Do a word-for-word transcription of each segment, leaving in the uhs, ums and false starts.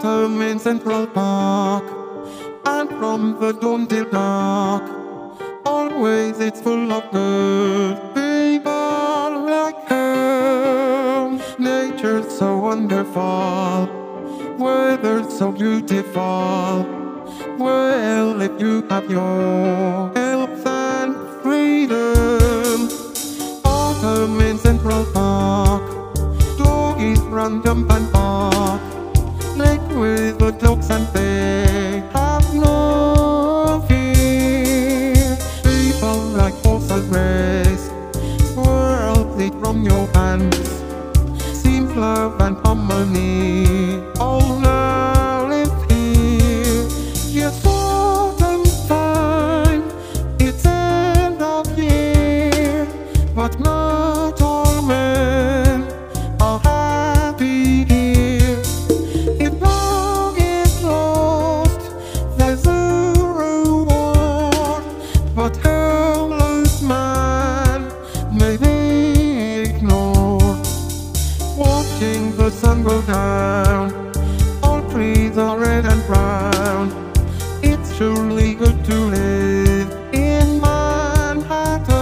Autumn in Central Park, and from the dawn till dark, always it's full of good people like her. Nature's so wonderful, weather so beautiful. Well, if you have your health and freedom, autumn in Central Park, doggies run, jump and bark, lake with the dogs and they have no fear. People like horses race, swirls it from your hands, seems love and harmony all now live here. Yes, autumn's fine, it's end of year, but not all men are happy here. If love is lost, there's a reward, but helpless man may be ignored. Watching the sun go down, all trees are red and brown. It's surely good to live in Manhattan.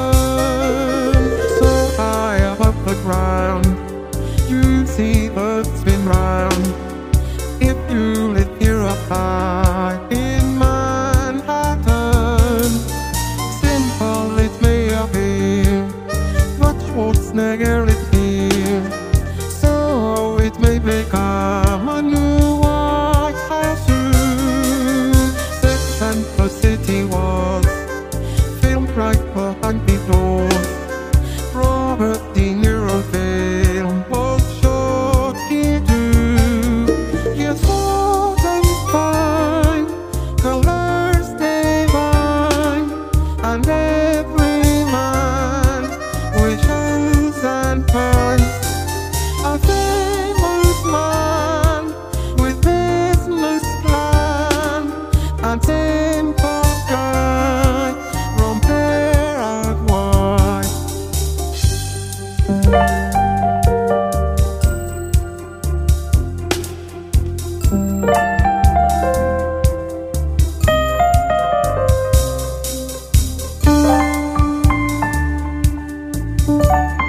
So high above the ground, you see birds spin round. If you live here up high in Manhattan, simple it may appear, but Schwarzenegger is here. So it may become a new White House soon. Sex and the City was filmed right behind the doors. Robert De Niro's film was shot here too. Yes, autumn's fine, colors divine, and every man wishes and finds a famous man with business plan, and simple guy from Paraguay. Thank you.